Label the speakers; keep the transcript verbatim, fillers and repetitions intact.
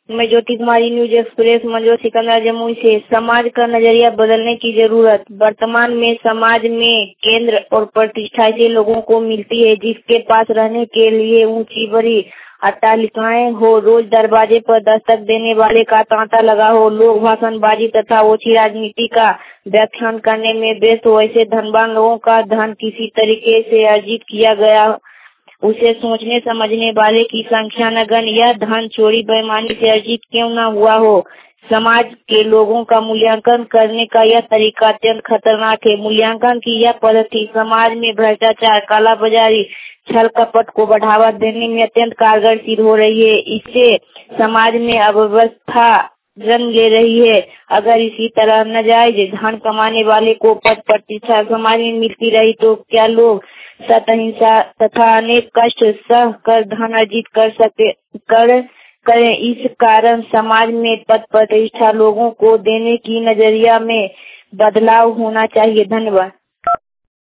Speaker 1: मैं Jyoti Kumari, news express, Manjho Sikandar, Jamui से। समाज का नजरिया बदलने की जरूरत। वर्तमान में समाज में केंद्र और प्रतिष्ठा ऐसे लोगों को मिलती है जिसके पास रहने के लिए ऊंची बड़ी अट्टालिकाएं हो, रोज दरवाजे पर दस्तक देने वाले का तांता लगा हो, लोग भाषणबाजी तथा ओछी राजनीति का व्याख्यान करने में व्यस्त हो। ऐसे धनवान लोगों का धन किसी तरीके से अर्जित किया गया, उसे सोचने समझने वाले की संख्या न गन। यह धन चोरी बेईमानी से अर्जित क्यों न हुआ हो, समाज के लोगों का मूल्यांकन करने का यह तरीका अत्यंत खतरनाक है। मूल्यांकन की यह पद्धति समाज में भ्रष्टाचार, काला बाजारी, छल कपट को बढ़ावा देने में अत्यंत कारगर सिद्ध हो रही है। इससे समाज में अव्यवस्था जन्म ले रही है। अगर इसी तरह नाजायज धन कमाने वाले को पद प्रतिष्ठा समाज में मिलती रही तो क्या लोग सतहिंसा तथा अनेक कष्ट सह कर धन अर्जित कर सके कर करें। इस कारण समाज में पद प्रतिष्ठा लोगों को देने की नजरिया में बदलाव होना चाहिए। धन्यवाद।